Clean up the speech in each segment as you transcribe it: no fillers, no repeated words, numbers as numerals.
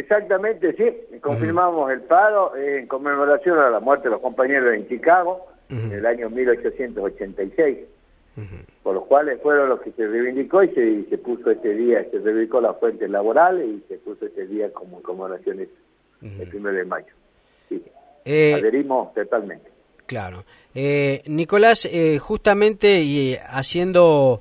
Exactamente, sí, confirmamos el paro en conmemoración a la muerte de los compañeros en Chicago en el año 1886, por los cuales fueron los que se reivindicó y se puso este día, se reivindicó las fuentes laborales y se puso este día como conmemoración el 1 de mayo. Sí, adherimos totalmente. Claro. Nicolás, justamente y haciendo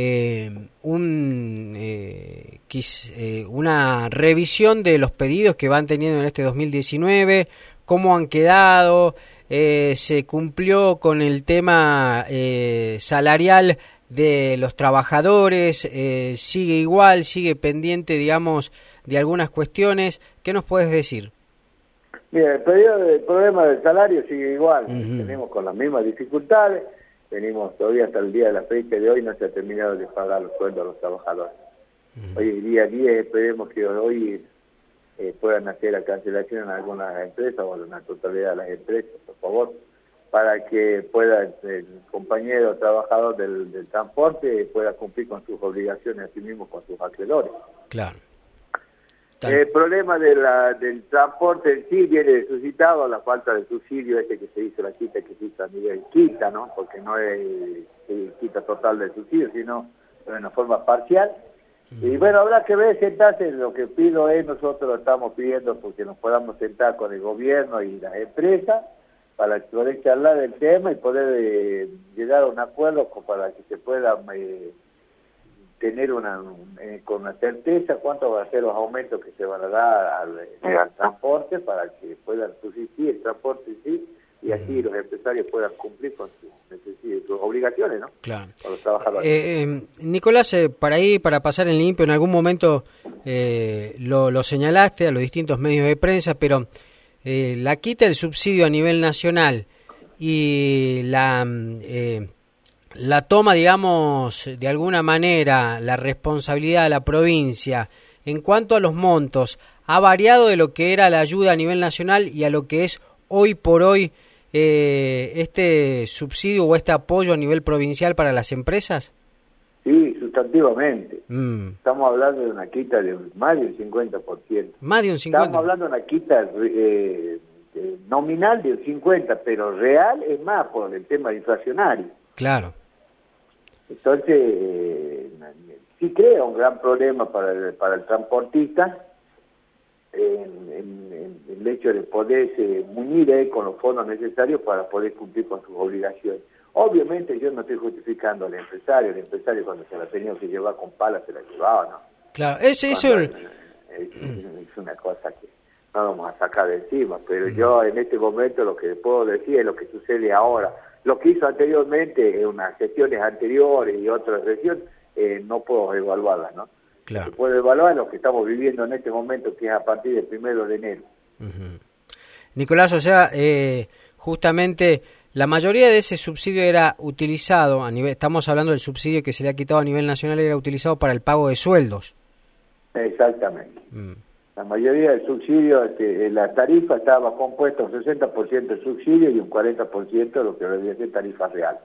una revisión de los pedidos que van teniendo en este 2019, cómo han quedado, se cumplió con el tema salarial de los trabajadores, sigue igual, sigue pendiente, digamos, de algunas cuestiones. ¿Qué nos puedes decir? Mira, el problema del salario sigue igual, tenemos con las mismas dificultades, venimos todavía hasta el día de la fecha de hoy, no se ha terminado de pagar los sueldos a los trabajadores. Hoy día 10, esperemos que hoy puedan hacer la cancelación en algunas empresas o en la totalidad de las empresas, por favor, para que pueda el compañero trabajador del transporte pueda cumplir con sus obligaciones a sí mismo con sus acreedores. Claro. El problema del transporte en sí viene suscitado a la falta de subsidio que se hizo, la quita que se hizo a nivel quita, ¿no? Porque no es quita total del subsidio, sino de una forma parcial. Y bueno, habrá que ver, sentarse, lo que pido es, nosotros estamos pidiendo porque nos podamos sentar con el gobierno y las empresas para poder charlar del tema y poder llegar a un acuerdo para que se pueda tener con una certeza cuánto van a ser los aumentos que se van a dar al transporte para que puedan subsistir el transporte en sí y así los empresarios puedan cumplir con sus obligaciones, ¿no? Claro. Con los trabajadores. Nicolás, para pasar en limpio, en algún momento lo señalaste a los distintos medios de prensa, pero la quita del subsidio a nivel nacional y la toma, digamos, de alguna manera, la responsabilidad de la provincia en cuanto a los montos, ¿ha variado de lo que era la ayuda a nivel nacional y a lo que es hoy por hoy este subsidio o este apoyo a nivel provincial para las empresas? Sí, sustantivamente. Estamos hablando de una quita de más de un 50%. Más de un 50%. Estamos hablando de una quita nominal de un 50%, pero real es más por el tema inflacionario. Claro. Entonces, sí crea un gran problema para el transportista en el hecho de poderse munir con los fondos necesarios para poder cumplir con sus obligaciones. Obviamente yo no estoy justificando al empresario. El empresario cuando se la tenía que llevar con palas se la llevaba, ¿no? Claro, eso es una cosa que no vamos a sacar de encima, pero yo en este momento lo que puedo decir es lo que sucede ahora. Lo que hizo anteriormente, en unas gestiones anteriores y otras gestiones, no puedo evaluarlas, ¿no? Claro. Se puede evaluar lo que estamos viviendo en este momento, que es a partir del 1 de enero. Nicolás, o sea, justamente la mayoría de ese subsidio era utilizado, estamos hablando del subsidio que se le ha quitado a nivel nacional, era utilizado para el pago de sueldos. Exactamente. La mayoría del subsidio, la tarifa estaba compuesta un 60% de subsidio y un 40% de lo que debía ser tarifa real.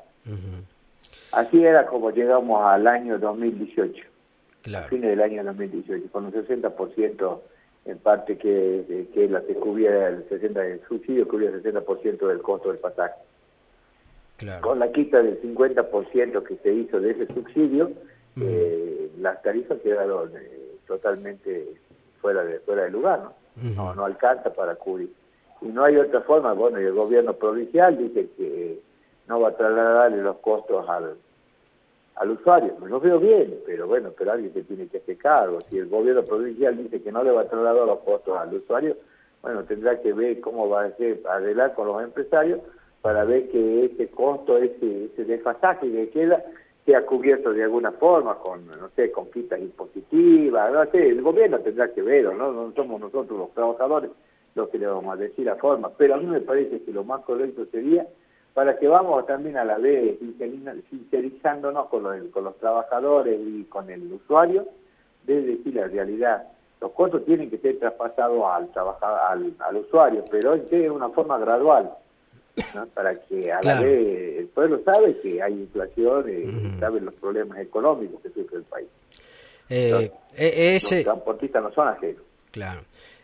Así era como llegamos al año 2018, claro. A fines del año 2018, con un 60% en parte que es la que cubría el subsidio, cubría el 60% del costo del pasaje. Claro. Con la quita del 50% que se hizo de ese subsidio, las tarifas quedaron totalmente fuera de lugar, ¿no? No alcanza para cubrir. Y no hay otra forma, bueno, y el gobierno provincial dice que no va a trasladarle los costos al usuario. Lo veo bien, pero alguien se tiene que hacer cargo. Si el gobierno provincial dice que no le va a trasladar los costos al usuario, bueno, tendrá que ver cómo va a arreglar con los empresarios para ver que ese costo, ese desfasaje que queda, sea cubierto de alguna forma, con quitas impositivas, el gobierno tendrá que ver, no somos nosotros los trabajadores los que le vamos a decir la forma, pero a mí me parece que lo más correcto sería, para que vamos también a la vez sincerizándonos con los trabajadores y con el usuario, de decir la realidad. Los costos tienen que ser traspasados al usuario, pero de una forma gradual, ¿no? Para que a la vez el pueblo sabe que hay inflación y sabe los problemas económicos que sufre el país. Los transportistas no son ajenos. Claro.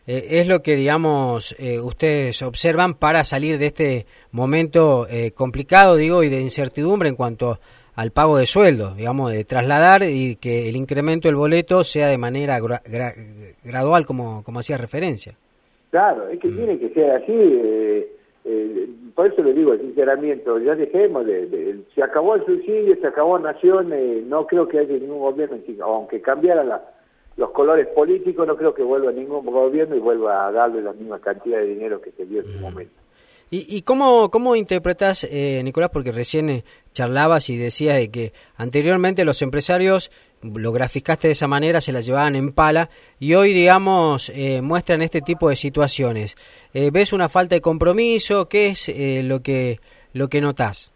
es lo que, digamos, ustedes observan para salir de este momento complicado, digo, y de incertidumbre en cuanto al pago de sueldos, digamos, de trasladar y que el incremento del boleto sea de manera gradual, como hacía referencia. Claro, es que tiene que ser así, por eso le digo el sinceramiento, ya dejemos se acabó el subsidio, se acabó Nación, no creo que haya ningún gobierno, aunque cambiara los colores políticos, no creo que vuelva ningún gobierno y vuelva a darle la misma cantidad de dinero que se dio en su momento. ¿Y cómo interpretás, Nicolás, porque recién charlabas y decías de que anteriormente los empresarios, lo graficaste de esa manera, se la llevaban en pala, y hoy, digamos, muestran este tipo de situaciones? ¿Ves una falta de compromiso? ¿Qué es lo que notás?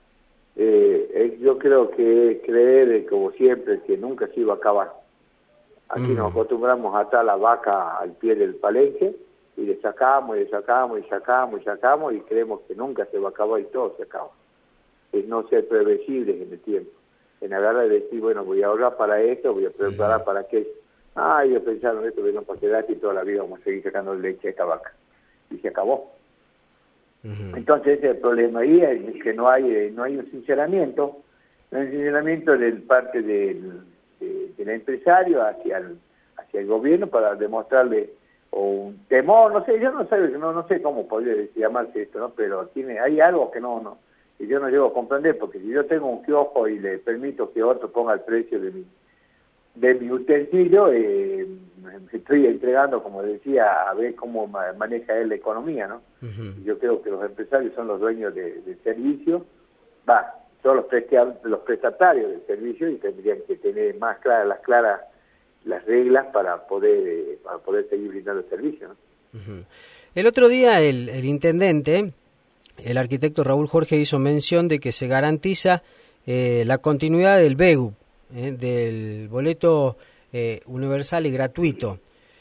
Yo creo que creer, como siempre, que nunca se iba a acabar. Aquí nos acostumbramos a atar la vaca al pie del palenque, y le sacamos y creemos que nunca se va a acabar y todo se acaba. Es no ser previsibles en el tiempo, en agarrar y decir, bueno, voy a ahorrar para esto, voy a preparar para aquello. Ellos pensaron esto, vino para quedarse y toda la vida vamos a seguir sacando leche a esta vaca. Y se acabó. Entonces ese es el problema ahí, es que no hay un sinceramiento, de parte del empresario hacia el gobierno para demostrarle o un temor, no sé, yo no sé cómo podría llamarse esto, ¿no? Pero hay algo que que yo no llego a comprender, porque si yo tengo un kiosco y le permito que otro ponga el precio de mi utensilio, me estoy entregando, como decía, a ver cómo maneja él la economía, ¿no? Yo creo que los empresarios son los dueños del servicio, son los prestatarios del servicio, y tendrían que tener más claras las reglas para poder seguir brindando el servicio, ¿no? El otro día el intendente, el arquitecto Raúl Jorge, hizo mención de que se garantiza la continuidad del BEGU, del boleto universal y gratuito.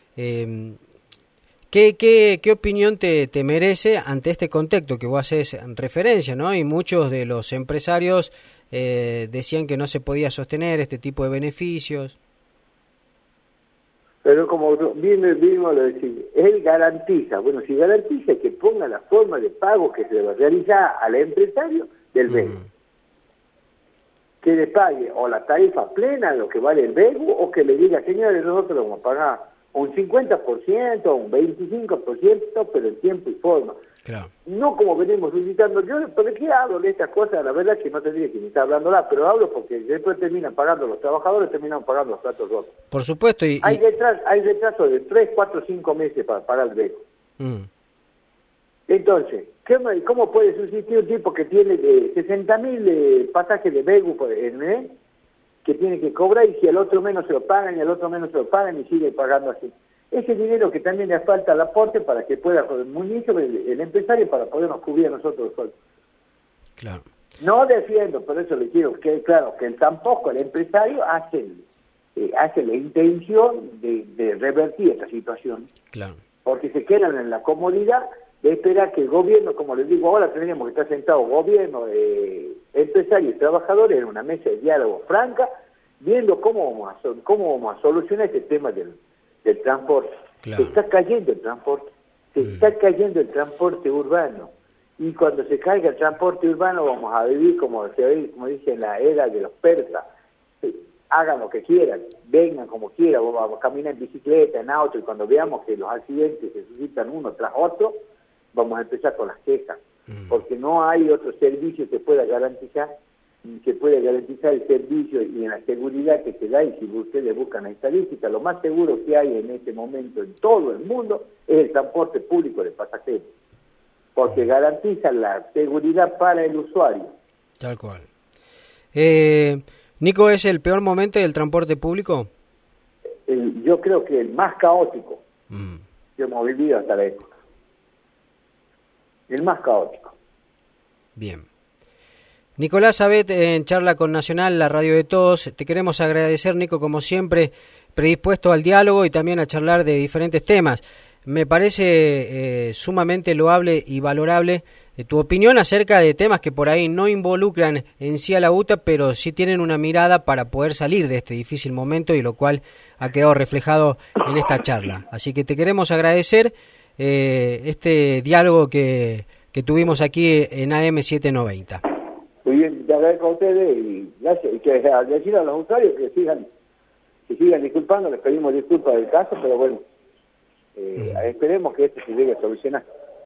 ¿Qué opinión te merece ante este contexto que vos haces referencia, ¿no? Y muchos de los empresarios decían que no se podía sostener este tipo de beneficios. Pero como bien lo decía, él garantiza, bueno, si garantiza que ponga la forma de pago que se le va a realizar al empresario del BEGU, que le pague o la tarifa plena, lo que vale el BEGU, o que le diga, señores, nosotros vamos a pagar un 50%, un 25%, pero en tiempo y forma. Claro. No como venimos solicitando. Yo, ¿por qué hablo de estas cosas? La verdad es que no tendría que ni estar hablándola, pero hablo porque después terminan pagando los trabajadores, terminan pagando los platos rotos. Por supuesto. Hay retraso de 3, 4, 5 meses para pagar el BEGU. Entonces, ¿cómo puede subsistir un tipo que tiene 60.000 pasajes de BEGU por el mes, que tiene que cobrar, y si al otro menos se lo pagan, y al otro menos se lo pagan, y sigue pagando así? Ese dinero que también le falta al aporte para que pueda el empresario para podernos cubrir a nosotros los sueldos. Claro. No defiendo, por eso le quiero que claro que tampoco el empresario hace la intención de revertir esta situación. Claro. Porque se quedan en la comodidad de esperar que el gobierno, como les digo ahora, tendríamos que estar sentados gobierno, empresarios y trabajadores en una mesa de diálogo franca, viendo cómo vamos a solucionar este tema del transporte. Claro. Se está cayendo el transporte urbano, y cuando se caiga el transporte urbano vamos a vivir como dice en la era de los persas. Hagan lo que quieran, vengan como quieran, vamos a caminar en bicicleta, en auto, y cuando veamos que los accidentes se suscitan uno tras otro, vamos a empezar con las quejas, porque no hay otro servicio que pueda garantizar el servicio y en la seguridad que se da. Y si ustedes buscan la estadística, lo más seguro que hay en este momento en todo el mundo es el transporte público de pasajeros, porque garantiza la seguridad para el usuario. Tal cual. Nico, ¿es el peor momento del transporte público? Yo creo que el más caótico que hemos vivido hasta la época. El más caótico. Bien. Nicolás Abet, en Charla con Nacional, la radio de todos. Te queremos agradecer, Nico, como siempre, predispuesto al diálogo y también a charlar de diferentes temas. Me parece sumamente loable y valorable tu opinión acerca de temas que por ahí no involucran en sí a la UTA, pero sí tienen una mirada para poder salir de este difícil momento, y lo cual ha quedado reflejado en esta charla. Así que te queremos agradecer este diálogo que tuvimos aquí en AM790. Muy bien, te agradezco a ustedes y gracias. Y que decir a los usuarios que sigan disculpando, les pedimos disculpas del caso, pero bueno, esperemos que esto se llegue a solucionar.